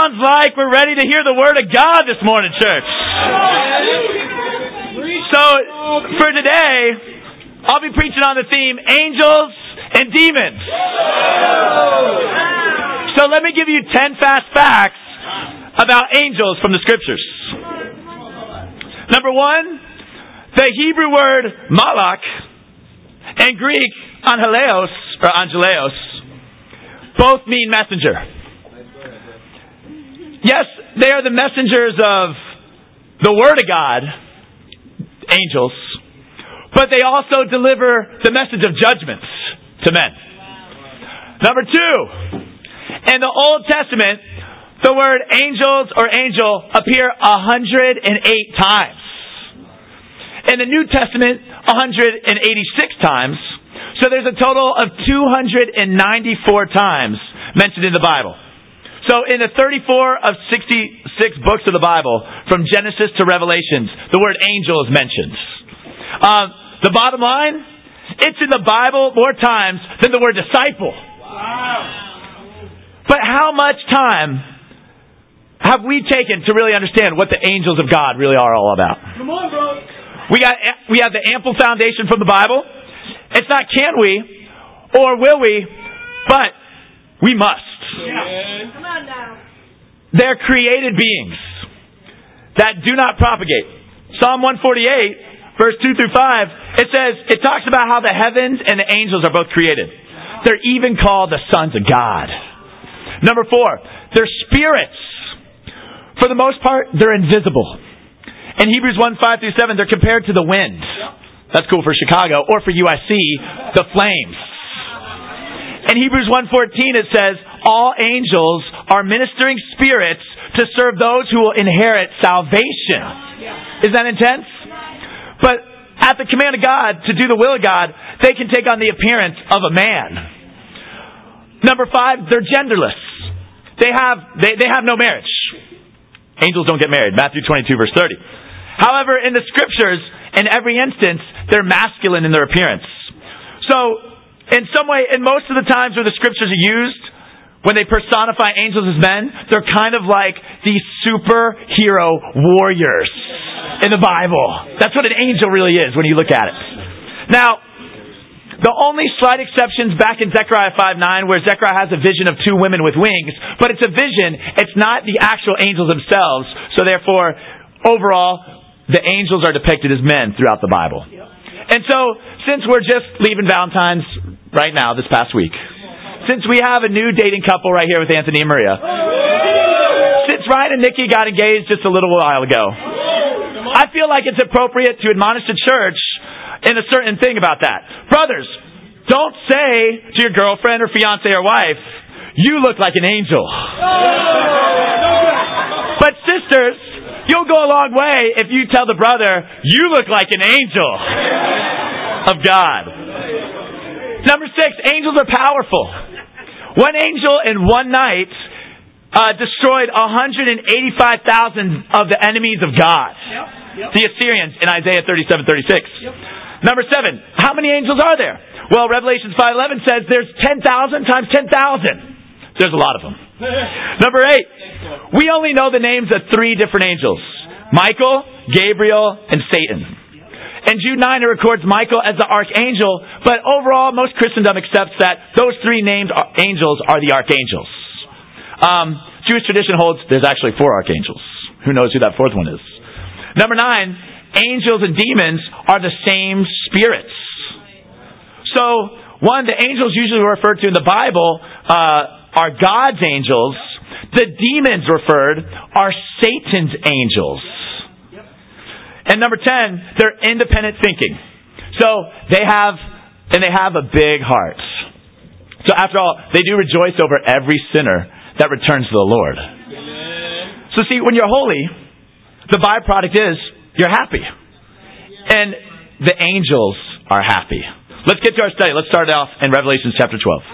Sounds like we're ready to hear the Word of God this morning, church. So, for today, I'll be preaching on the theme, Angels and Demons. So let me give you 10 fast facts about angels from the Scriptures. Number 1, the Hebrew word malach and Greek angelos, both mean messenger. Yes, they are the messengers of the Word of God, angels, but they also deliver the message of judgments to men. Number 2, in the Old Testament, the word angels or angel appear 108 times. In the New Testament, 186 times. So there's a total of 294 times mentioned in the Bible. So in the 34 of 66 books of the Bible, from Genesis to Revelations, the word angel is mentioned. The bottom line, it's in the Bible more times than the word disciple. Wow. But how much time have we taken to really understand what the angels of God really are all about? Come on, bro. We have the ample foundation from the Bible. It's not can we or will we, but we must. Yeah. Come on now. They're created beings that do not propagate. Psalm 148, verse 2 through 5, it talks about how the heavens and the angels are both created. They're even called the sons of God. Number 4, they're spirits. For the most part, they're invisible. In Hebrews 1, 5 through 7, they're compared to the wind. That's cool for Chicago. Or for USC, the flames. In Hebrews 1:14 it says, all angels are ministering spirits to serve those who will inherit salvation. Is that intense? But at the command of God, to do the will of God, they can take on the appearance of a man. Number 5, they're genderless. They have no marriage. Angels don't get married. Matthew 22, verse 30. However, in the Scriptures, in every instance, they're masculine in their appearance. So, in some way, in most of the times where the Scriptures are used, when they personify angels as men, they're kind of like these superhero warriors in the Bible. That's what an angel really is when you look at it. Now, the only slight exceptions back in Zechariah 5:9, where Zechariah has a vision of 2 women with wings, but it's a vision, it's not the actual angels themselves, so therefore, overall, the angels are depicted as men throughout the Bible. And so, since we're just leaving Valentine's right now, this past week, since we have a new dating couple right here with Anthony and Maria, since Ryan and Nikki got engaged just a little while ago, I feel like it's appropriate to admonish the church in a certain thing about that. Brothers, don't say to your girlfriend or fiance or wife, you look like an angel. But sisters, you'll go a long way if you tell the brother, you look like an angel of God. Number 6, angels are powerful. One angel in one night destroyed 185,000 of the enemies of God. The Assyrians in Isaiah 37:36. Number 7, how many angels are there? Well, Revelation 5:11 says there's 10,000 times 10,000. There's a lot of them. Number 8, we only know the names of 3 different angels: Michael, Gabriel, and Satan. In Jude 9, it records Michael as the archangel, but overall, most Christendom accepts that those 3 named angels are the archangels. Jewish tradition holds there's actually 4 archangels. Who knows who that 4th one is? Number 9, angels and demons are the same spirits. So, the angels usually referred to in the Bible are God's angels. The demons referred are Satan's angels. And number 10, they're independent thinking. So they have a big heart. So after all, they do rejoice over every sinner that returns to the Lord. So see, when you're holy, the byproduct is you're happy. And the angels are happy. Let's get to our study. Let's start off in Revelation chapter 12.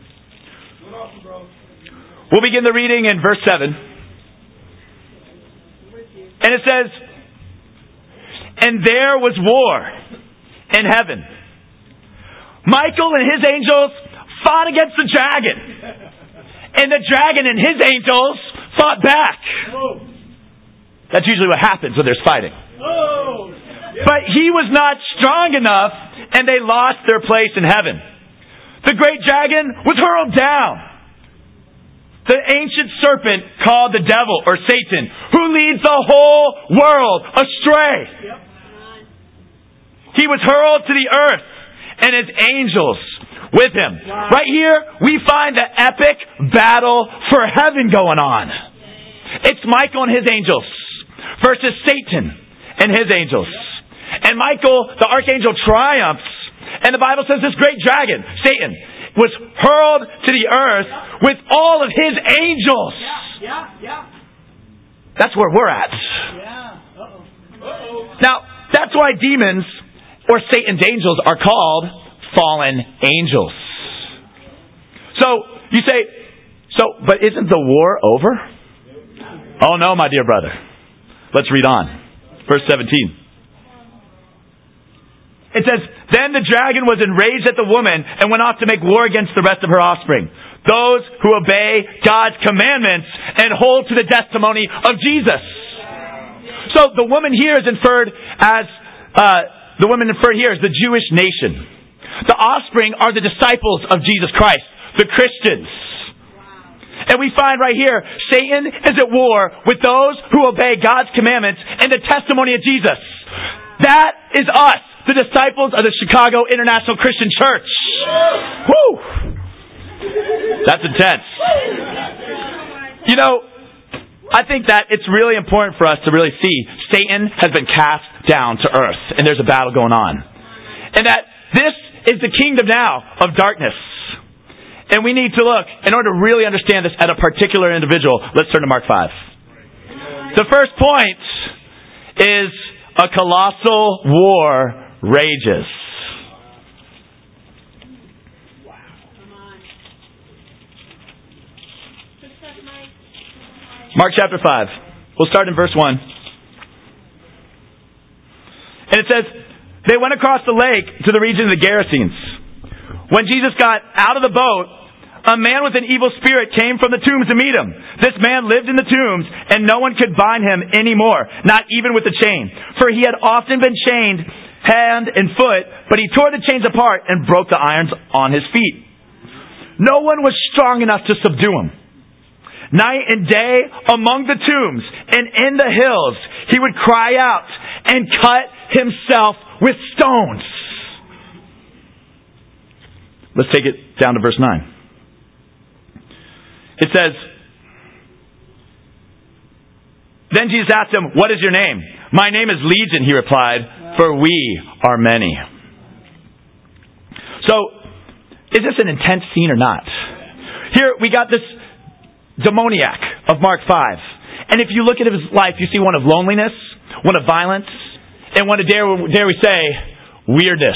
We'll begin the reading in verse 7. And it says, and there was war in heaven. Michael and his angels fought against the dragon. And the dragon and his angels fought back. That's usually what happens when there's fighting. But he was not strong enough, and they lost their place in heaven. The great dragon was hurled down. The ancient serpent called the devil, or Satan, who leads the whole world astray. He was hurled to the earth, and his angels with him. Right here, we find the epic battle for heaven going on. It's Michael and his angels versus Satan and his angels. And Michael, the archangel, triumphs. And the Bible says this great dragon, Satan, was hurled to the earth with all of his angels. That's where we're at. Now, that's why demons, or Satan's angels, are called fallen angels. So, you say, but isn't the war over? Oh no, my dear brother. Let's read on. Verse 17. It says, then the dragon was enraged at the woman and went off to make war against the rest of her offspring, those who obey God's commandments and hold to the testimony of Jesus. So the woman here is inferred as the Jewish nation. The offspring are the disciples of Jesus Christ, the Christians. And we find right here, Satan is at war with those who obey God's commandments and the testimony of Jesus. That is us, the disciples of the Chicago International Christian Church. Woo! That's intense. You know, I think that it's really important for us to really see Satan has been cast down to earth, and there's a battle going on. And that this is the kingdom now of darkness. And we need to look, in order to really understand this at a particular individual, let's turn to Mark 5. The first point is a colossal war rages. Mark chapter 5. We'll start in verse 1. And it says, they went across the lake to the region of the Gerasenes. When Jesus got out of the boat, a man with an evil spirit came from the tombs to meet him. This man lived in the tombs, and no one could bind him anymore, not even with a chain. For he had often been chained hand and foot, but he tore the chains apart and broke the irons on his feet. No one was strong enough to subdue him. Night and day among the tombs and in the hills, he would cry out and cut himself with stones. Let's take it down to verse 9. It says, then Jesus asked him, what is your name? My name is Legion, he replied, for we are many. So, is this an intense scene or not? Here we got this demoniac of Mark 5. And if you look at his life, you see one of loneliness, one of violence, and one of, dare we say, weirdness.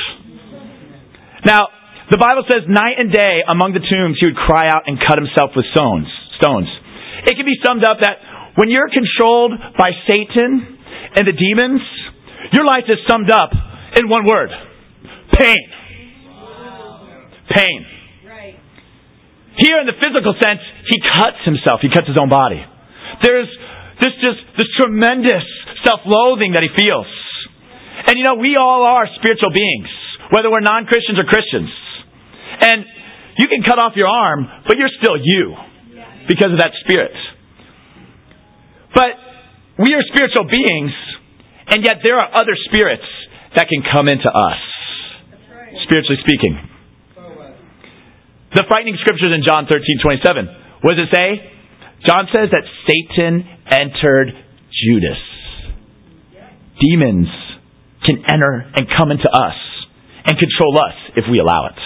Now, the Bible says night and day among the tombs he would cry out and cut himself with stones. It can be summed up that when you're controlled by Satan and the demons, your life is summed up in one word. Pain. Pain. Here in the physical sense, he cuts himself. He cuts his own body. There's this tremendous self-loathing that he feels. And you know, we all are spiritual beings, whether we're non-Christians or Christians. And you can cut off your arm, but you're still you because of that spirit. But we are spiritual beings, and yet there are other spirits that can come into us, spiritually speaking. The frightening scriptures in John 13:27. What does it say? John says that Satan entered Judas. Demons can enter and come into us and control us if we allow it.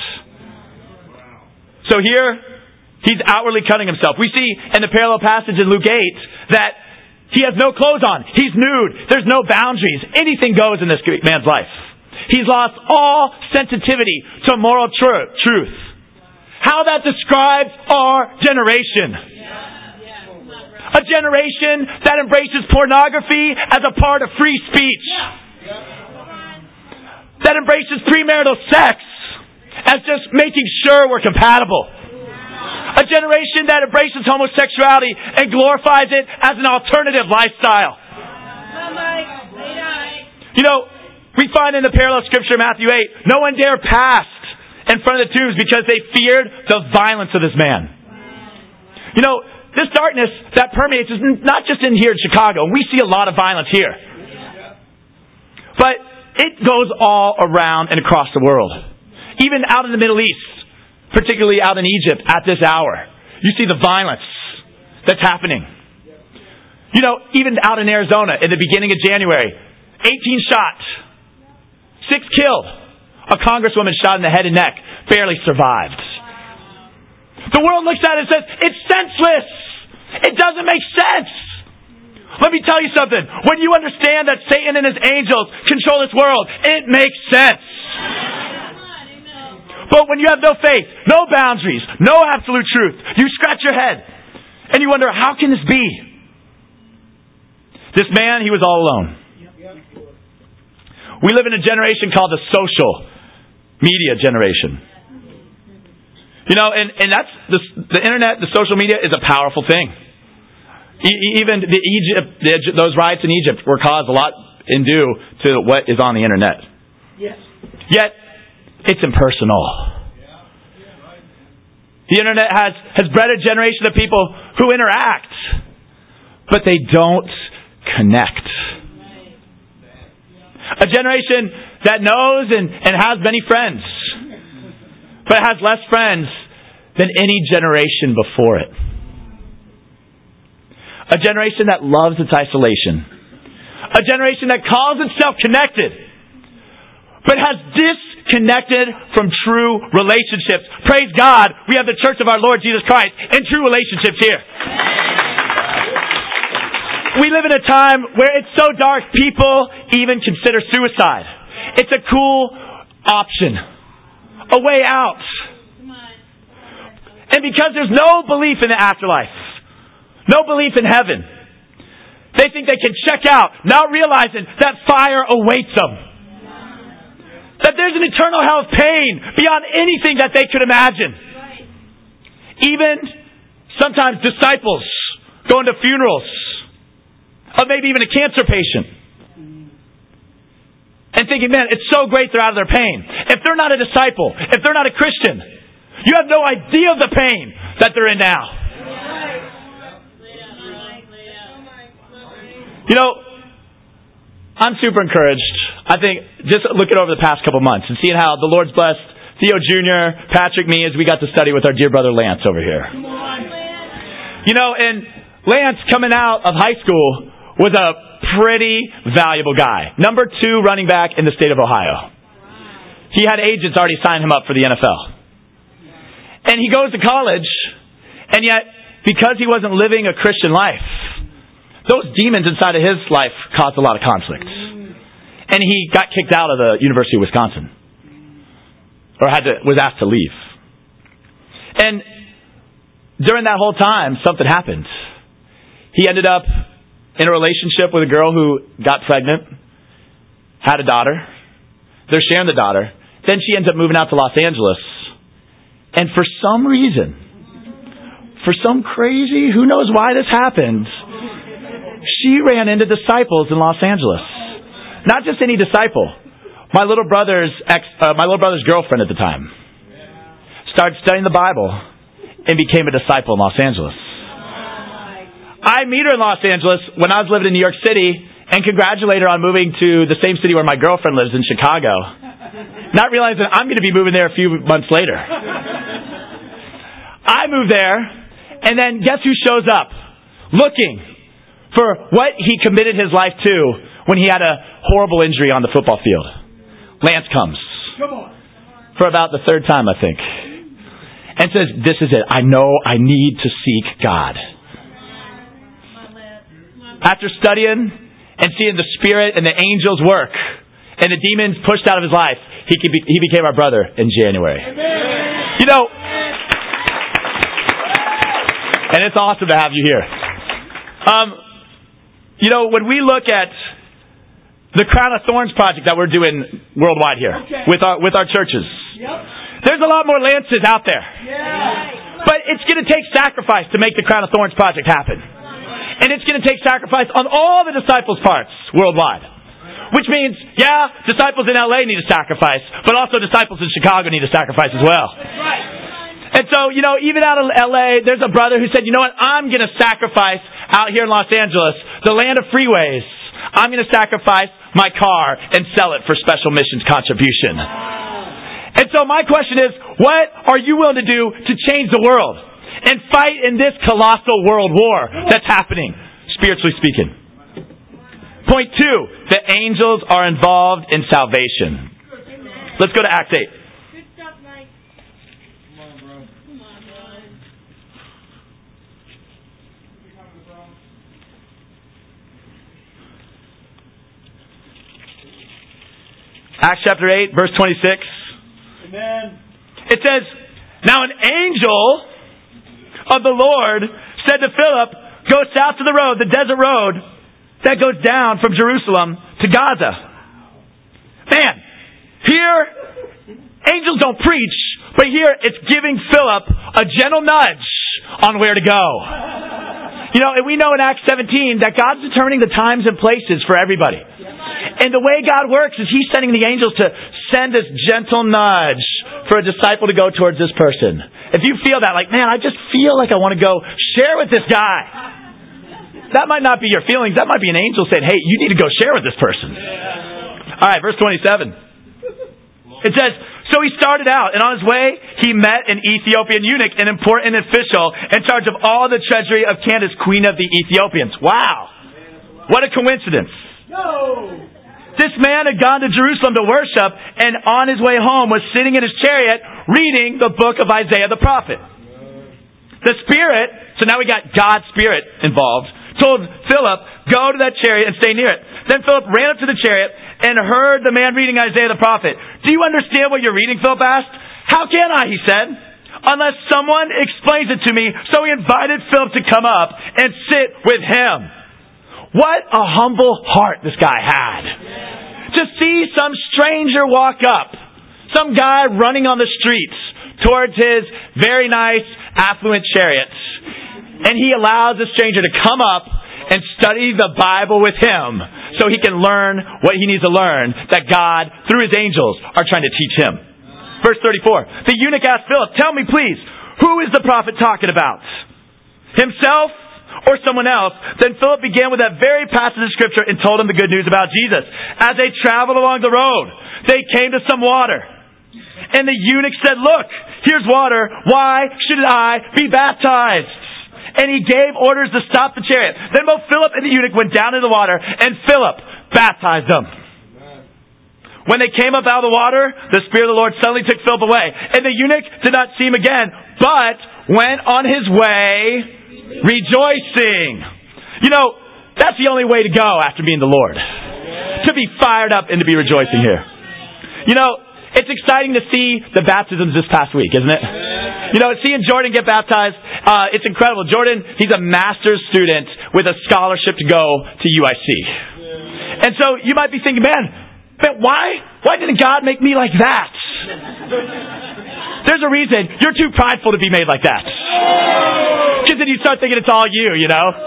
So here, he's outwardly cutting himself. We see in the parallel passage in Luke 8 that he has no clothes on. He's nude. There's no boundaries. Anything goes in this man's life. He's lost all sensitivity to moral truth. How that describes our generation. A generation that embraces pornography as a part of free speech. That embraces premarital sex as just making sure we're compatible. A generation that embraces homosexuality and glorifies it as an alternative lifestyle. You know, we find in the parallel scripture, Matthew 8, no one dare pass in front of the tombs because they feared the violence of this man. You know, this darkness that permeates is not just in here in Chicago. We see a lot of violence here. But it goes all around and across the world. Even out in the Middle East, particularly out in Egypt at this hour, you see the violence that's happening. You know, even out in Arizona in the beginning of January, 18 shot, 6 killed. A congresswoman shot in the head and neck, barely survived. The world looks at it and says, it's senseless. It doesn't make sense. Let me tell you something. When you understand that Satan and his angels control this world, it makes sense. But when you have no faith, no boundaries, no absolute truth, you scratch your head and you wonder, how can this be? This man, he was all alone. We live in a generation called the social media generation. You know, and that's the internet, the social media is a powerful thing. Even those riots in Egypt were caused a lot in due to what is on the internet. Yes. Yet it's impersonal. The internet has bred a generation of people who interact, but they don't connect. A generation that knows and has many friends, but has less friends than any generation before it. A generation that loves its isolation. A generation that calls itself connected, but has disconnected from true relationships. Praise God, we have the Church of our Lord Jesus Christ and true relationships here. We live in a time where it's so dark, people even consider suicide. It's a cool option. A way out. And because there's no belief in the afterlife, no belief in heaven, they think they can check out, not realizing that fire awaits them. That there's an eternal hell of pain beyond anything that they could imagine. Even sometimes disciples going to funerals of maybe even a cancer patient and thinking, man, it's so great they're out of their pain. If they're not a disciple, if they're not a Christian, you have no idea of the pain that they're in now. You know, I'm super encouraged. I think just looking over the past couple months and seeing how the Lord's blessed Theo Jr., Patrick, me, as we got to study with our dear brother Lance over here. You know, and Lance coming out of high school was a pretty valuable guy. Number 2 running back in the state of Ohio. He had agents already sign him up for the NFL. And he goes to college, and yet, because he wasn't living a Christian life, those demons inside of his life caused a lot of conflict. And he got kicked out of the University of Wisconsin. Or was asked to leave. And during that whole time, something happened. He ended up in a relationship with a girl who got pregnant, had a daughter. They're sharing the daughter. Then she ends up moving out to Los Angeles. And for some reason, for some crazy, who knows why this happened, she ran into disciples in Los Angeles. Not just any disciple. My little brother's girlfriend at the time started studying the Bible and became a disciple in Los Angeles. I meet her in Los Angeles when I was living in New York City and congratulate her on moving to the same city where my girlfriend lives in Chicago. Not realizing I'm going to be moving there a few months later. I moved there, and then guess who shows up? Looking for what he committed his life to when he had a horrible injury on the football field. Lance comes. For about the 3rd time, I think. And says, this is it. I know I need to seek God. After studying and seeing the Spirit and the angels work and the demons pushed out of his life, he became our brother in January. Amen. You know, and it's awesome to have you here. When we look at the Crown of Thorns project that we're doing worldwide here with our churches, there's a lot more Lances out there. But it's going to take sacrifice to make the Crown of Thorns project happen. And it's going to take sacrifice on all the disciples' parts worldwide. Which means, disciples in LA need a sacrifice, but also disciples in Chicago need a sacrifice as well. And so, even out of LA, there's a brother who said, you know what, I'm going to sacrifice out here in Los Angeles, the land of freeways. I'm going to sacrifice my car and sell it for special missions contribution. And so my question is, what are you willing to do to change the world and fight in this colossal world war that's happening, spiritually speaking? Point 2, the angels are involved in salvation. Let's go to Acts 8. Good stuff, Mike. Come on, bro. Come on, bro. Acts chapter 8, verse 26. Amen. It says, now an angel of the Lord said to Philip, go south to the road, the desert road, that goes down from Jerusalem to Gaza. Man, here, angels don't preach, but here it's giving Philip a gentle nudge on where to go. And we know in Acts 17 that God's determining the times and places for everybody. And the way God works is He's sending the angels to send this gentle nudge for a disciple to go towards this person. If you feel that, like, man, I just feel like I want to go share with this guy. That might not be your feelings. That might be an angel saying, hey, you need to go share with this person. All right, verse 27. It says, so he started out, and on his way, he met an Ethiopian eunuch, an important official in charge of all the treasury of Candace, queen of the Ethiopians. Wow. What a coincidence. This man had gone to Jerusalem to worship, and on his way home was sitting in his chariot reading the book of Isaiah the prophet. The Spirit, so now we got God's Spirit involved, told Philip, go to that chariot and stay near it. Then Philip ran up to the chariot and heard the man reading Isaiah the prophet. Do you understand what you're reading, Philip asked. How can I, he said, unless someone explains it to me. So he invited Philip to come up and sit with him. What a humble heart this guy had. To see some stranger walk up, some guy running on the streets towards his very nice, affluent chariot. And he allows the stranger to come up and study the Bible with him so he can learn what he needs to learn that God, through His angels, are trying to teach him. Verse 34. The eunuch asked Philip, tell me please, who is the prophet talking about? Himself or someone else? Then Philip began with that very passage of Scripture and told him the good news about Jesus. As they traveled along the road, they came to some water. And the eunuch said, look, here's water. Why should I be baptized? And he gave orders to stop the chariot. Then both Philip and the eunuch went down into the water, and Philip baptized them. When they came up out of the water, the Spirit of the Lord suddenly took Philip away. And the eunuch did not see him again, but went on his way rejoicing. That's the only way to go after being the Lord. To be fired up and to be rejoicing here. It's exciting to see the baptisms this past week, isn't it? Seeing Jordan get baptized, it's incredible. Jordan, he's a master's student with a scholarship to go to UIC. And so you might be thinking, man, why didn't God make me like that? There's a reason. You're too prideful to be made like that. Because then you start thinking it's all you.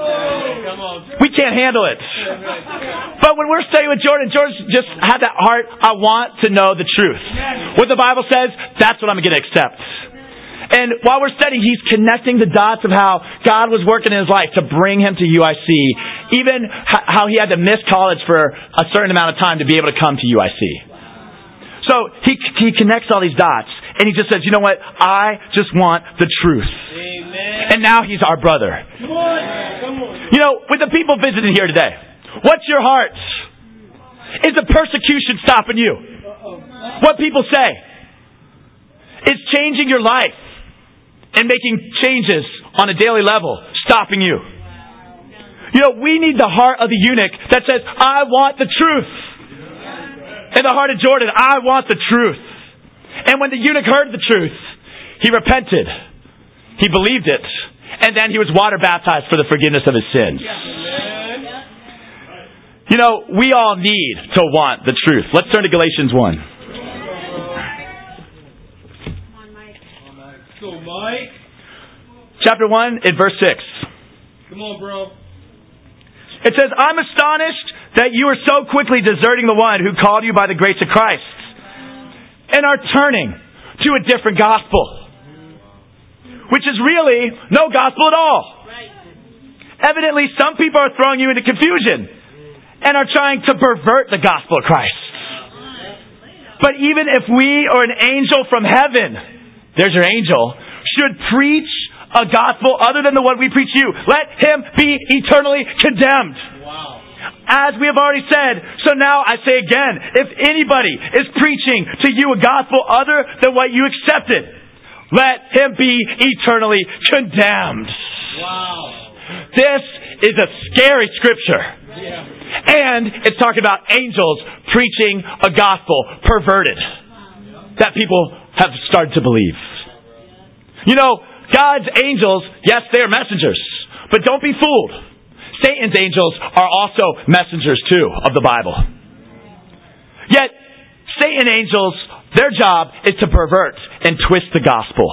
We can't handle it. But when we're studying with Jordan just had that heart, I want to know the truth. What the Bible says, that's what I'm going to accept. And while we're studying, he's connecting the dots of how God was working in his life to bring him to UIC. Even how he had to miss college for a certain amount of time to be able to come to UIC. So he connects all these dots. And he just says, you know what? I just want the truth. Amen. And now he's our brother. Come on. With the people visiting here today, what's your heart? Is the persecution stopping you? What people say? Is changing your life and making changes on a daily level stopping you? We need the heart of the eunuch that says, I want the truth. And the heart of Jordan, I want the truth. And when the eunuch heard the truth, he repented. He believed it. and then he was water baptized for the forgiveness of his sins. You know, we all need to want the truth. Let's turn to Galatians 1. Go, Mike. Chapter 1, in verse 6. Come on, bro. It says, I'm astonished that you are so quickly deserting the one who called you by the grace of Christ and are turning to a different gospel, which is really no gospel at all. Evidently, some people are throwing you into confusion and are trying to pervert the gospel of Christ. But even if we or an angel from heaven, there's your angel, should preach a gospel other than the one we preach to you, let him be eternally condemned. Wow. As we have already said, so now I say again, if anybody is preaching to you a gospel other than what you accepted, let him be eternally condemned. Wow. This is a scary scripture. Yeah. And it's talking about angels preaching a gospel perverted that people have started to believe. You know, God's angels, yes, they are messengers, but don't be fooled. Satan's angels are also messengers too of the Bible. Yet, Satan angels, their job is to pervert and twist the gospel.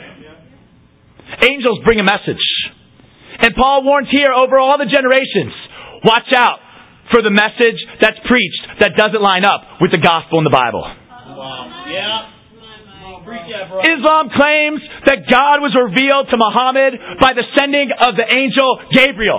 Angels bring a message. And Paul warns here over all the generations, watch out for the message that's preached that doesn't line up with the gospel in the Bible. Wow. Yeah. Preach that, bro. Islam claims that God was revealed to Muhammad by the sending of the angel Gabriel.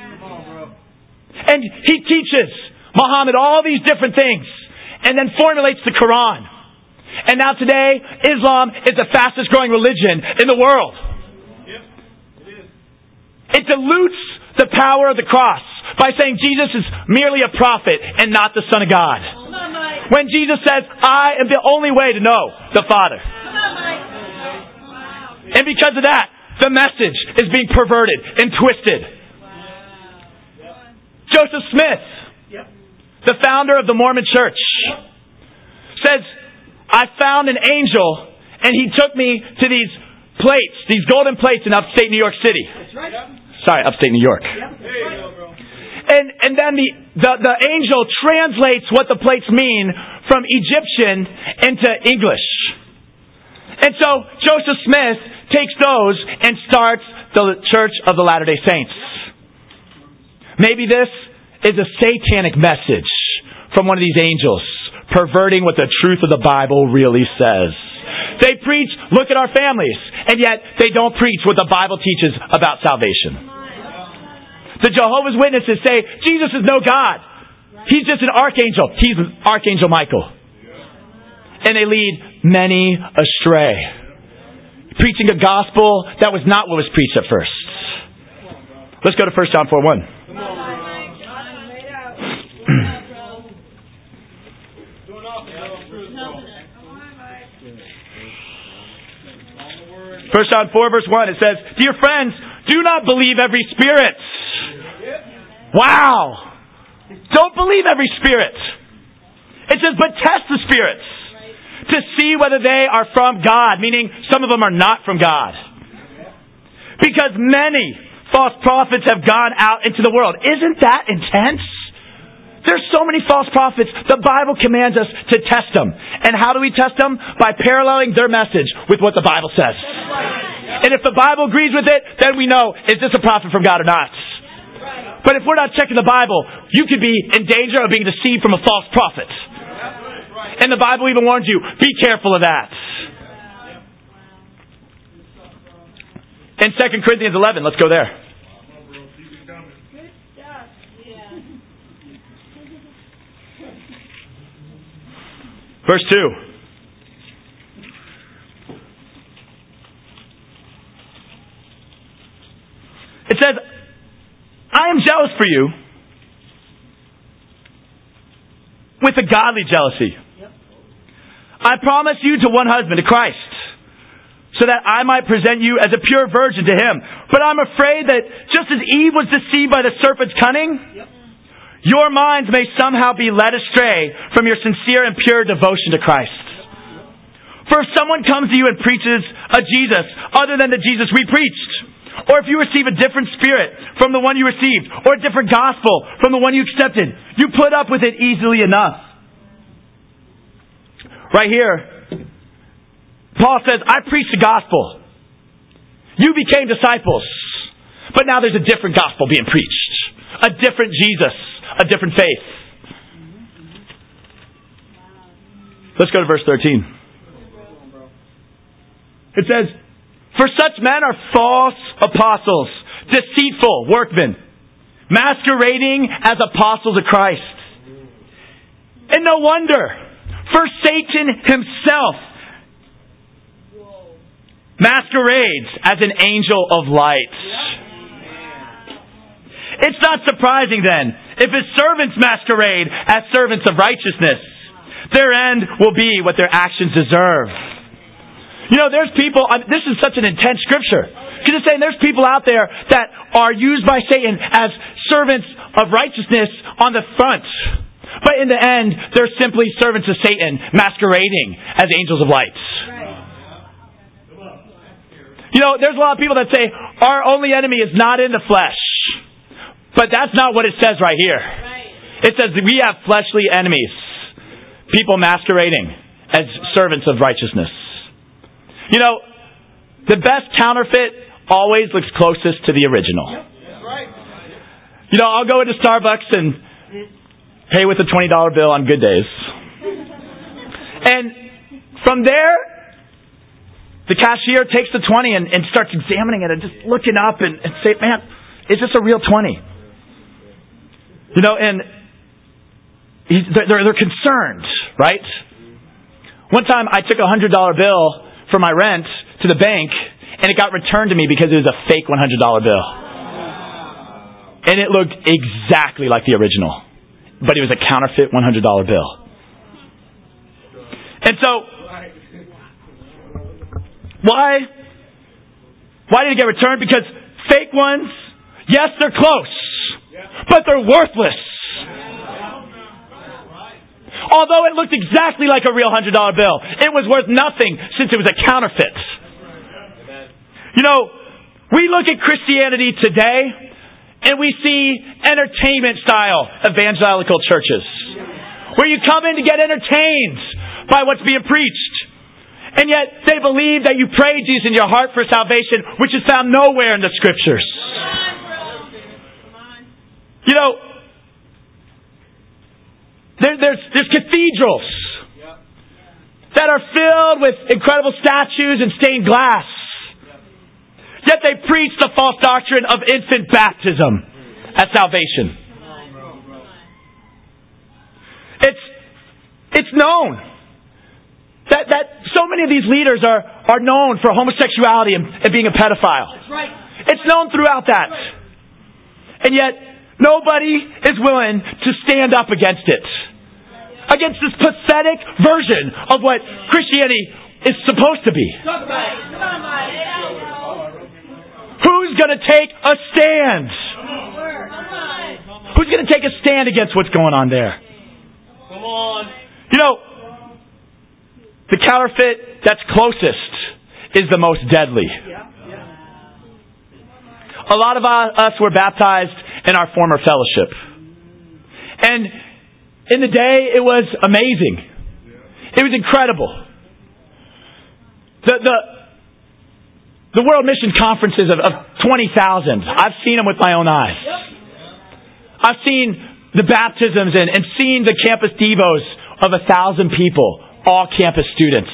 And he teaches Muhammad all these different things and then formulates the Quran. And now today, Islam is the fastest growing religion in the world. Yep, it is. It dilutes the power of the cross by saying Jesus is merely a prophet and not the Son of God. When Jesus says, I am the only way to know the Father. And because of that, the message is being perverted and twisted. Joseph Smith, the founder of the Mormon Church, says, I found an angel and he took me to these plates, these golden plates in upstate New York City. Sorry, upstate New York. And then the angel translates what the plates mean from Egyptian into English. And so Joseph Smith takes those and starts the Church of the Latter-day Saints. Maybe this is a satanic message from one of these angels, perverting what the truth of the Bible really says. They preach, look at our families, and yet they don't preach what the Bible teaches about salvation. The Jehovah's Witnesses say, Jesus is no God. He's just an archangel. He's Archangel Michael. And they lead many astray, preaching a gospel that was not what was preached at first. Let's go to 1 John 4:1. First John 4 verse 1, it says, Dear friends, do not believe every spirit. Wow! Don't believe every spirit. It says, but test the spirits to see whether they are from God, meaning some of them are not from God. Because many false prophets have gone out into the world. Isn't that intense? There's so many false prophets. The Bible commands us to test them. And how do we test them? By paralleling their message with what the Bible says. And if the Bible agrees with it, then we know, is this a prophet from God or not? But if we're not checking the Bible, you could be in danger of being deceived from a false prophet. And the Bible even warns you, be careful of that. In 2 Corinthians 11, let's go there. Verse 2. It says, I am jealous for you with a godly jealousy. I promise you to one husband, to Christ, so that I might present you as a pure virgin to him. But I'm afraid that just as Eve was deceived by the serpent's cunning, your minds may somehow be led astray from your sincere and pure devotion to Christ. For if someone comes to you and preaches a Jesus other than the Jesus we preached, or if you receive a different spirit from the one you received, or a different gospel from the one you accepted, you put up with it easily enough. Right here, Paul says, I preach the gospel. You became disciples. But now there's a different gospel being preached. A different Jesus. A different faith. Let's go to verse 13. It says, for such men are false apostles, deceitful workmen, masquerading as apostles of Christ. And no wonder, for Satan himself masquerades as an angel of light. It's not surprising then, if his servants masquerade as servants of righteousness, their end will be what their actions deserve. You know, there's people, this is such an intense scripture. Because it's saying there's people out there that are used by Satan as servants of righteousness on the front. But in the end, they're simply servants of Satan masquerading as angels of light. You know, there's a lot of people that say, our only enemy is not in the flesh. But that's not what it says right here. It says that we have fleshly enemies. People masquerading as servants of righteousness. You know, the best counterfeit always looks closest to the original. You know, I'll go into Starbucks and pay with a $20 bill on good days. And from there, the cashier takes the 20 and starts examining it and just looking up and say, man, is this a real 20? You know, and they're concerned, right? One time I took a $100 bill for my rent to the bank, and it got returned to me because it was a fake $100 bill. And it looked exactly like the original, but it was a counterfeit $100 bill. And so, why did it get returned? Because fake ones, yes, they're close, but they're worthless. Although it looked exactly like a real $100 bill, it was worth nothing since it was a counterfeit. You know, we look at Christianity today and we see entertainment style evangelical churches where you come in to get entertained by what's being preached. And yet they believe that you pray Jesus in your heart for salvation, which is found nowhere in the scriptures. You know, there's cathedrals that are filled with incredible statues and stained glass. Yet they preach the false doctrine of infant baptism as salvation. It's known that so many of these leaders are known for homosexuality and being a pedophile. It's known throughout that. And yet nobody is willing to stand up against it. Against this pathetic version of what Christianity is supposed to be. Who's going to take a stand? Who's going to take a stand against what's going on there? Come on. You know, the counterfeit that's closest is the most deadly. A lot of us were baptized in our former fellowship. And in the day, it was amazing. It was incredible. The World Mission Conferences of 20,000, I've seen them with my own eyes. I've seen the baptisms and seen the campus devos of 1,000 people, all campus students.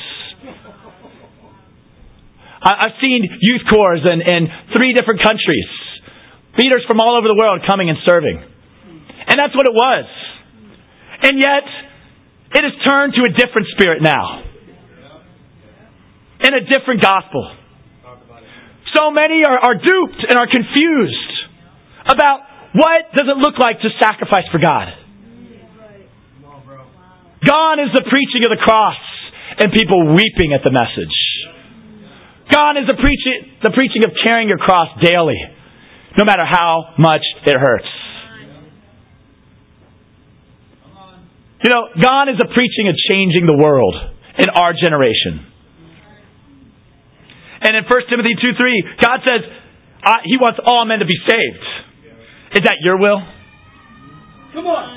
I've seen youth corps in 3 different countries. Leaders from all over the world coming and serving. And that's what it was. And yet, it has turned to a different spirit now. And a different gospel. So many are duped and are confused about what does it look like to sacrifice for God. Gone is the preaching of the cross and people weeping at the message. Gone is the preaching of carrying your cross daily, no matter how much it hurts. You know, gone is the preaching of changing the world in our generation. And in 1 Timothy 2:3, God says, He wants all men to be saved. Is that your will? Come on.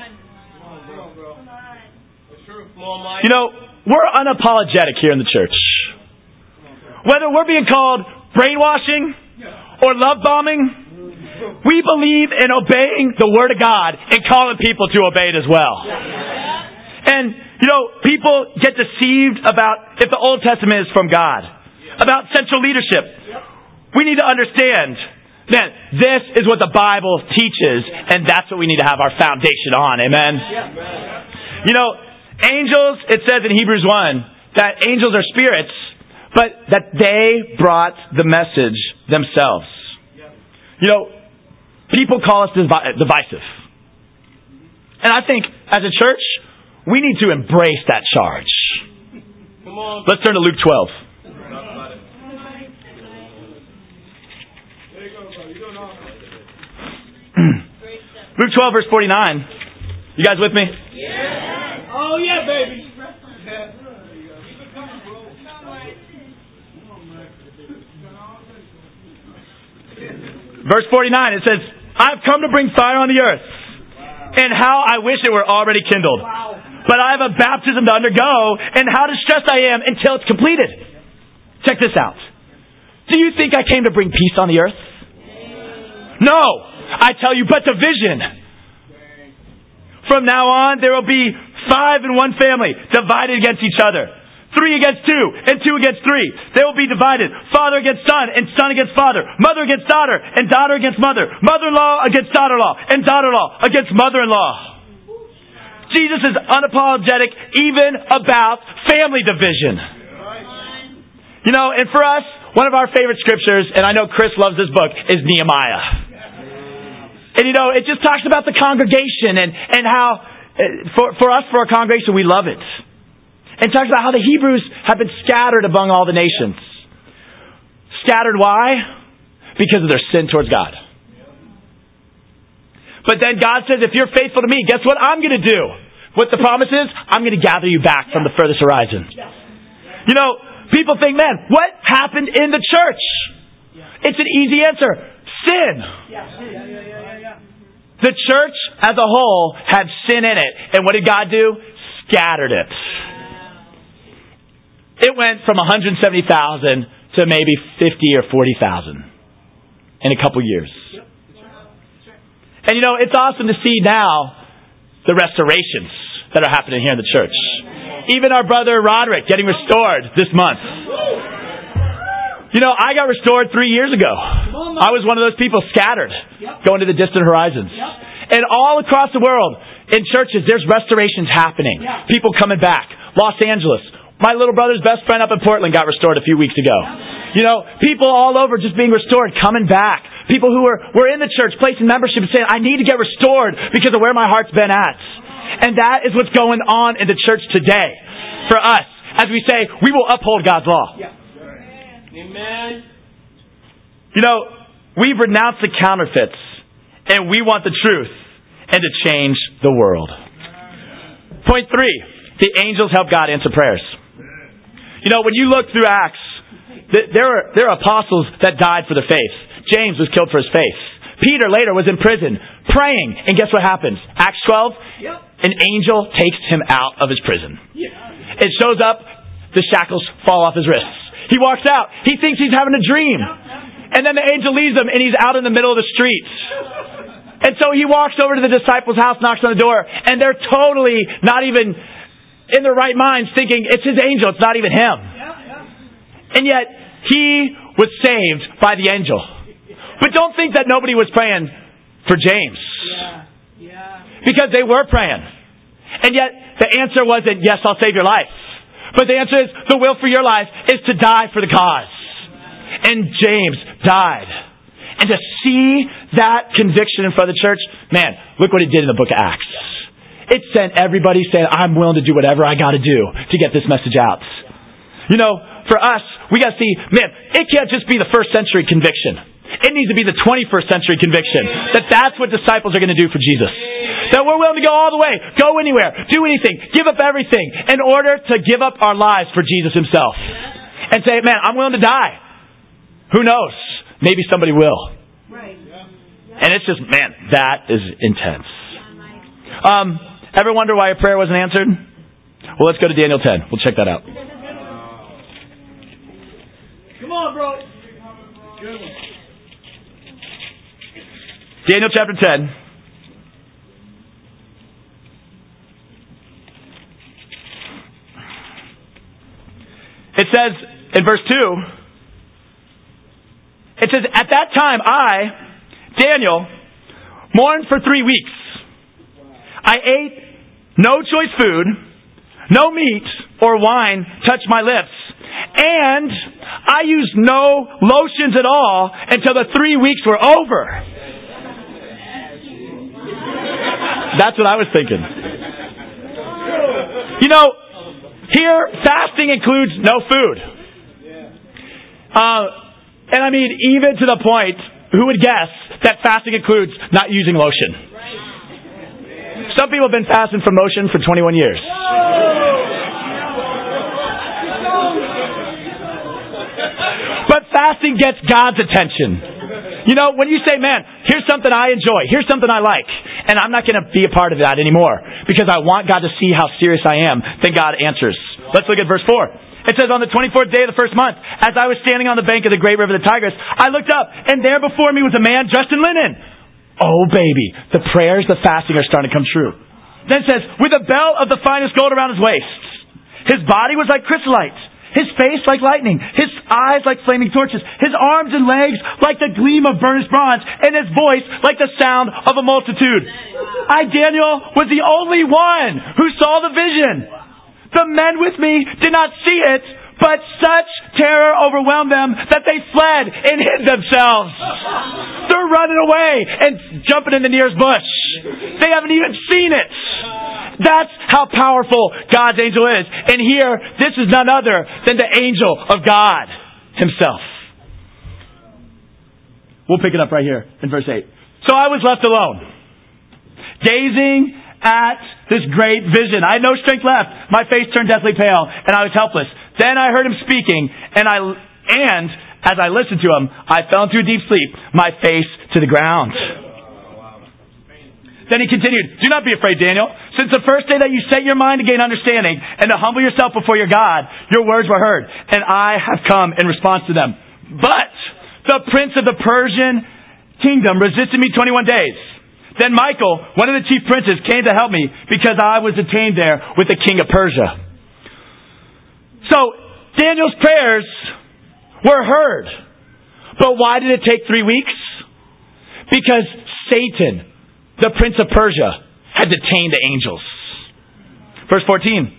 You know, we're unapologetic here in the church. Whether we're being called brainwashing or love bombing, we believe in obeying the Word of God and calling people to obey it as well. And, you know, people get deceived about if the Old Testament is from God, about central leadership. We need to understand that this is what the Bible teaches, and that's what we need to have our foundation on. Amen? You know, angels, it says in Hebrews 1 that angels are spirits, but that they brought the message themselves. You know, people call us divisive. And I think, as a church, we need to embrace that charge. Come on. Let's turn to Luke 12. Luke 12, verse 49. You guys with me? Yeah. Oh, yeah, baby. Verse 49, it says, I've come to bring fire on the earth, and how I wish it were already kindled. But I have a baptism to undergo, and how distressed I am until it's completed. Check this out. Do you think I came to bring peace on the earth? No, I tell you, but division. From now on, there will be 5 in one family, divided against each other. 3 against 2, and 2 against 3. They will be divided. Father against son, and son against father. Mother against daughter, and daughter against mother. Mother-in-law against daughter-in-law, and daughter-in-law against mother-in-law. Jesus is unapologetic even about family division. You know, and for us, one of our favorite scriptures, and I know Chris loves this book, is Nehemiah. And you know, it just talks about the congregation and how, for us, for our congregation, we love it. And talks about how the Hebrews have been scattered among all the nations. Scattered why? Because of their sin towards God. But then God says, if you're faithful to me, guess what I'm going to do? What the promise is? I'm going to gather you back from the furthest horizon. You know, people think, man, what happened in the church? It's an easy answer. Sin. The church as a whole had sin in it. And what did God do? Scattered it. It went from 170,000 to maybe 50 or 40,000 in a couple years. And you know, it's awesome to see now the restorations that are happening here in the church. Even our brother Roderick getting restored this month. You know, I got restored 3 years ago. I was one of those people scattered, going to the distant horizons. And all across the world, in churches, there's restorations happening. People coming back. Los Angeles. My little brother's best friend up in Portland got restored a few weeks ago. You know, people all over just being restored, coming back. People who were in the church, placing membership and saying, I need to get restored because of where my heart's been at. And that is what's going on in the church today. For us, as we say, we will uphold God's law. Amen. You know, we've renounced the counterfeits, and we want the truth and to change the world. Point 3, the angels help God answer prayers. You know, when you look through Acts, there are apostles that died for the faith. James was killed for his faith. Peter later was in prison praying, and guess what happens? Acts 12, an angel takes him out of his prison. It shows up, the shackles fall off his wrists. He walks out. He thinks he's having a dream. And then the angel leaves him, and he's out in the middle of the street. And so he walks over to the disciples' house, knocks on the door, and they're totally not even in their right minds thinking, it's his angel, it's not even him. And yet, he was saved by the angel. But don't think that nobody was praying for James. Because they were praying. And yet, the answer wasn't, yes, I'll save your life. But the answer is, the will for your life is to die for the cause. And James died. And to see that conviction in front of the church, man, look what it did in the book of Acts. It sent everybody saying, I'm willing to do whatever I got to do to get this message out. You know, for us, we got to see, man, it can't just be the first century conviction. It needs to be the 21st century conviction that that's what disciples are going to do for Jesus. That we're willing to go all the way, go anywhere, do anything, give up everything in order to give up our lives for Jesus himself. And say, man, I'm willing to die. Who knows? Maybe somebody will. And it's just, man, that is intense. Ever wonder why a prayer wasn't answered? Well, let's go to Daniel 10. We'll check that out. Come on, bro. Good one. Daniel chapter 10. It says in verse 2, it says, at that time I, Daniel, mourned for 3 weeks. I ate no choice food, no meat or wine touched my lips, and I used no lotions at all until the 3 weeks were over. That's what I was thinking. You know, here fasting includes no food. And I mean, even to the point, who would guess that fasting includes not using lotion? Some people have been fasting from lotion for 21 years. But fasting gets God's attention. You know, when you say, man, here's something I enjoy, here's something I like, and I'm not going to be a part of that anymore because I want God to see how serious I am, then God answers. Let's look at verse 4. It says, on the 24th day of the first month, as I was standing on the bank of the great river, the Tigris, I looked up, and there before me was a man dressed in linen. Oh, baby, the prayers, the fasting are starting to come true. Then it says, with a belt of the finest gold around his waist. His body was like chrysolite, his face like lightning, his eyes like flaming torches, his arms and legs like the gleam of burnished bronze, and his voice like the sound of a multitude. I, Daniel, was the only one who saw the vision. The men with me did not see it, but such terror overwhelmed them that they fled and hid themselves. They're running away and jumping in the nearest bush. They haven't even seen it. That's how powerful God's angel is. And here, this is none other than the angel of God himself. We'll pick it up right here in verse 8. So I was left alone, gazing at this great vision. I had no strength left. My face turned deathly pale, and I was helpless. Then I heard him speaking, and as I listened to him, I fell into a deep sleep, my face to the ground. Then he continued, do not be afraid, Daniel. Since the first day that you set your mind to gain understanding and to humble yourself before your God, your words were heard, and I have come in response to them. But the prince of the Persian kingdom resisted me 21 days. Then Michael, one of the chief princes, came to help me because I was detained there with the king of Persia. So, Daniel's prayers were heard. But why did it take 3 weeks? Because Satan, the prince of Persia, had detained the angels. Verse 14.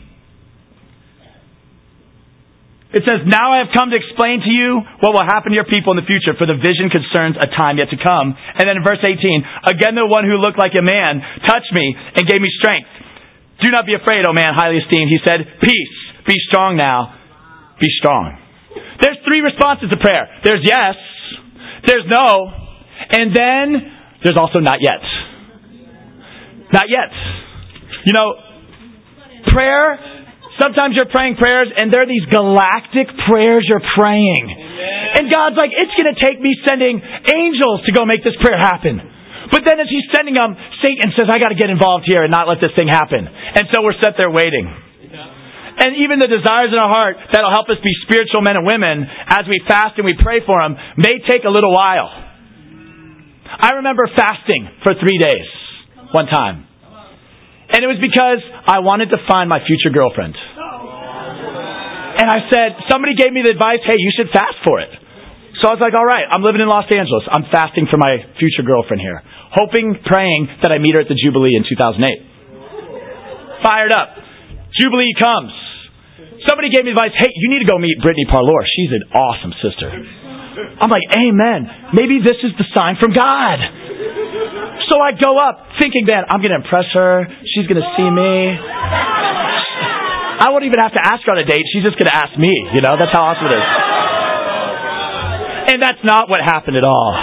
It says, now I have come to explain to you what will happen to your people in the future, for the vision concerns a time yet to come. And then in verse 18, again the one who looked like a man touched me and gave me strength. Do not be afraid, O man, highly esteemed. He said, peace, be strong now, be strong. There's 3 responses to prayer. There's yes, there's no, and then there's also not yet. Not yet. You know, prayer... Sometimes you're praying prayers and they're these galactic prayers you're praying. Amen. And God's like, it's going to take me sending angels to go make this prayer happen. But then as He's sending them, Satan says, I got to get involved here and not let this thing happen. And so we're sat there waiting. Yeah. And even the desires in our heart that'll help us be spiritual men and women as we fast and we pray for them may take a little while. I remember fasting for 3 days one time. And it was because I wanted to find my future girlfriend. And I said, somebody gave me the advice, hey, you should fast for it. So I was like, all right, I'm living in Los Angeles. I'm fasting for my future girlfriend here. Hoping, praying that I meet her at the Jubilee in 2008. Fired up. Jubilee comes. Somebody gave me advice, hey, you need to go meet Brittany Parlour. She's an awesome sister. I'm like, amen. Maybe this is the sign from God. So I go up thinking, man, I'm going to impress her. She's going to see me. I won't even have to ask her on a date. She's just going to ask me. You know, that's how awesome it is. And that's not what happened at all.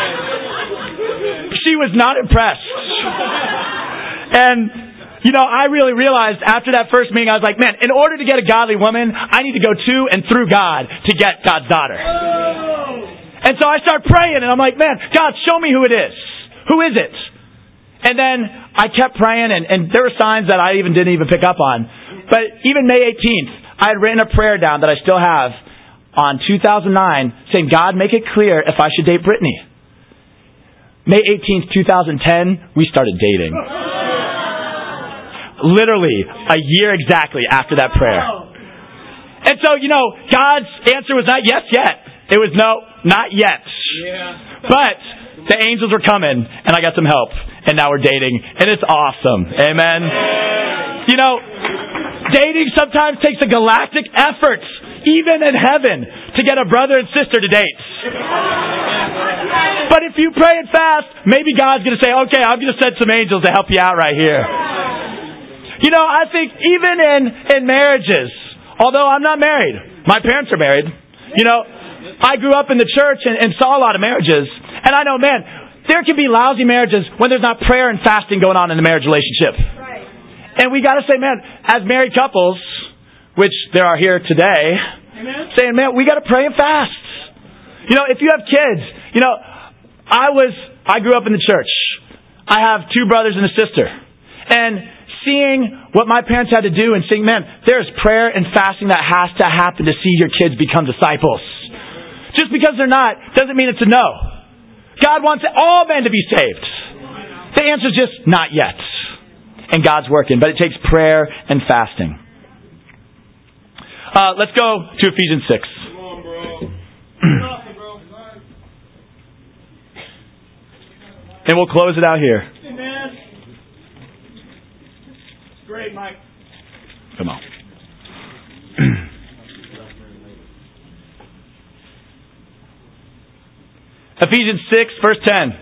She was not impressed. And, you know, I really realized after that first meeting, I was like, man, in order to get a godly woman, I need to go to and through God to get God's daughter. And so I start praying, and I'm like, man, God, show me who it is. Who is it? And then I kept praying, and there were signs that I didn't even pick up on. But even May 18th, I had written a prayer down that I still have on 2009 saying, God, make it clear if I should date Brittany. May 18th, 2010, we started dating. Literally a year exactly after that prayer. And so, God's answer was not yes yet. It was no, not yet. Yeah. But the angels were coming, and I got some help. And now we're dating, and it's awesome. Amen. Dating sometimes takes a galactic effort, even in heaven, to get a brother and sister to date. But if you pray and fast, maybe God's going to say, okay, I'm going to send some angels to help you out right here. I think even in marriages, although I'm not married, my parents are married. I grew up in the church and saw a lot of marriages. And I know, man, there can be lousy marriages when there's not prayer and fasting going on in the marriage relationship. Right. And we got to say, man, as married couples, which there are here today, Amen. saying, man, we got to pray and fast. If you have kids, I grew up in the church. I have 2 brothers and a sister. And seeing what my parents had to do and saying, man, there's prayer and fasting that has to happen to see your kids become disciples. Just because they're not doesn't mean it's a no. God wants all men to be saved. The answer is just not yet. And God's working, but it takes prayer and fasting. Let's go to Ephesians 6. Come on, bro. And we'll close it out here. Amen. Great, Mike. Come on. Ephesians 6, verse 10.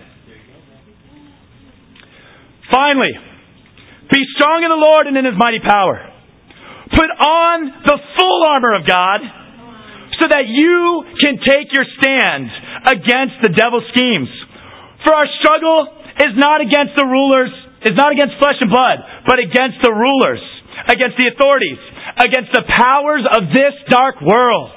Finally, be strong in the Lord and in His mighty power. Put on the full armor of God so that you can take your stand against the devil's schemes. For our struggle is not against the rulers, is not against flesh and blood, but against the rulers, against the authorities, against the powers of this dark world,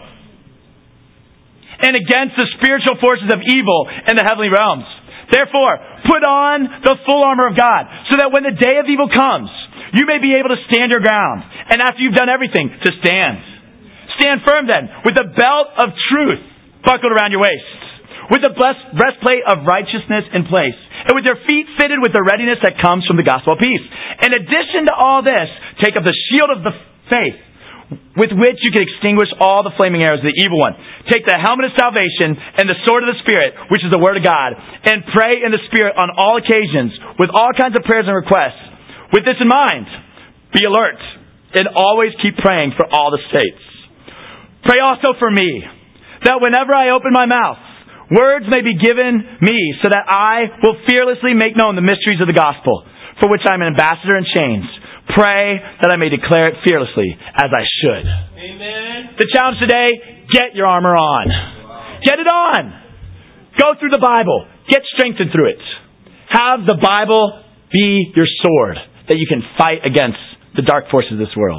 and against the spiritual forces of evil in the heavenly realms. Therefore, put on the full armor of God, so that when the day of evil comes, you may be able to stand your ground. And after you've done everything, to stand. Stand firm then, with the belt of truth buckled around your waist, with the breastplate of righteousness in place, and with your feet fitted with the readiness that comes from the gospel of peace. In addition to all this, take up the shield of the faith, with which you can extinguish all the flaming arrows of the evil one. Take the helmet of salvation and the sword of the Spirit, which is the Word of God, and pray in the Spirit on all occasions, with all kinds of prayers and requests. With this in mind, be alert, and always keep praying for all the saints. Pray also for me, that whenever I open my mouth, words may be given me, so that I will fearlessly make known the mysteries of the gospel, for which I am an ambassador in chains. Pray that I may declare it fearlessly, as I should. Amen. The challenge today, get your armor on. Get it on. Go through the Bible. Get strengthened through it. Have the Bible be your sword, that you can fight against the dark forces of this world.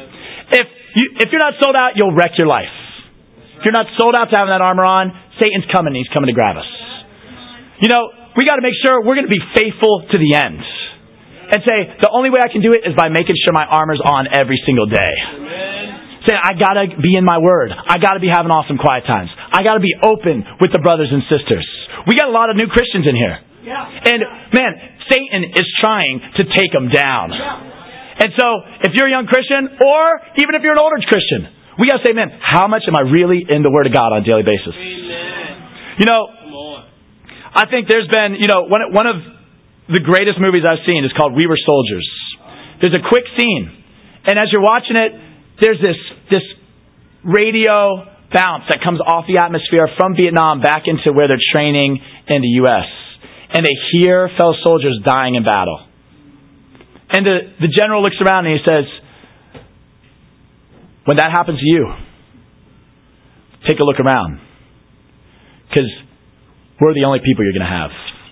If you're not sold out, you'll wreck your life. If you're not sold out to having that armor on, Satan's coming. He's coming to grab us. We got to make sure we're going to be faithful to the end. And say, the only way I can do it is by making sure my armor's on every single day. Amen. Say, I got to be in my Word. I got to be having awesome quiet times. I got to be open with the brothers and sisters. We got a lot of new Christians in here. Yeah. And, man, Satan is trying to take them down. Yeah. And so, if you're a young Christian, or even if you're an older Christian, we got to say, man, how much am I really in the Word of God on a daily basis? Amen. Come on. I think there's been, one of the greatest movies I've seen is called We Were Soldiers. There's a quick scene, and as you're watching it, there's this radio bounce that comes off the atmosphere from Vietnam back into where they're training in the U.S. And they hear fellow soldiers dying in battle. And the general looks around and he says, when that happens to you, take a look around. Because we're the only people you're going to have.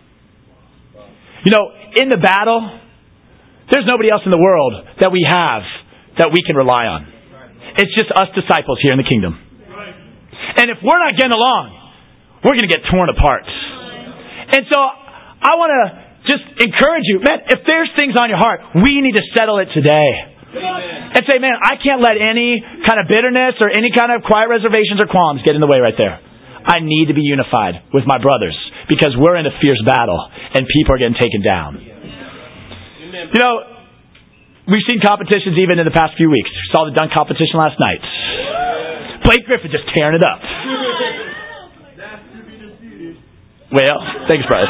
In the battle, there's nobody else in the world that we have that we can rely on. It's just us disciples here in the kingdom. And if we're not getting along, we're going to get torn apart. And so I want to just encourage you, man, if there's things on your heart, we need to settle it today. Amen. And say, man, I can't let any kind of bitterness or any kind of quiet reservations or qualms get in the way right there. I need to be unified with my brothers because we're in a fierce battle and people are getting taken down. Amen. You know, we've seen competitions even in the past few weeks. We saw the dunk competition last night. Blake Griffin just tearing it up. Well, thanks, Bryce.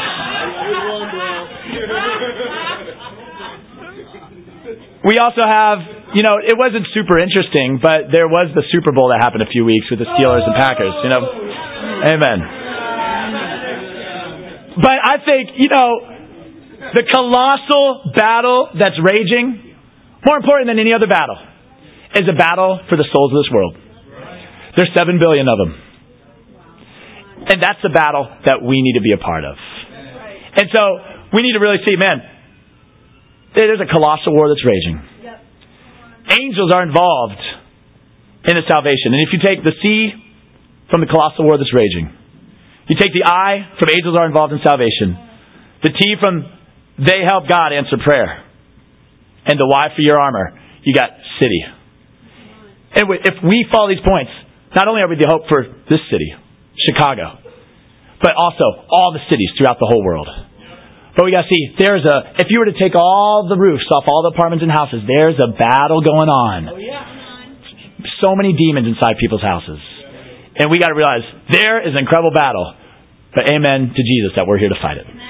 We also have, you know, it wasn't super interesting, but there was the Super Bowl that happened a few weeks with the Steelers and Packers, you know. Amen. But I think, you know, the colossal battle that's raging, more important than any other battle, is a battle for the souls of this world. There's 7 billion of them. And that's the battle that we need to be a part of. And so we need to really see, man, there's a colossal war that's raging. Angels are involved in the salvation. And if you take the C from the colossal war that's raging, you take the I from angels are involved in salvation, the T from they help God answer prayer, and the Y for your armor, you got city. And if we follow these points, not only are we the hope for this city, Chicago, but also all the cities throughout the whole world. But we got to see, if you were to take all the roofs off all the apartments and houses, there's a battle going on. Oh, yeah. So many demons inside people's houses. And we got to realize there is an incredible battle. But amen to Jesus that we're here to fight it.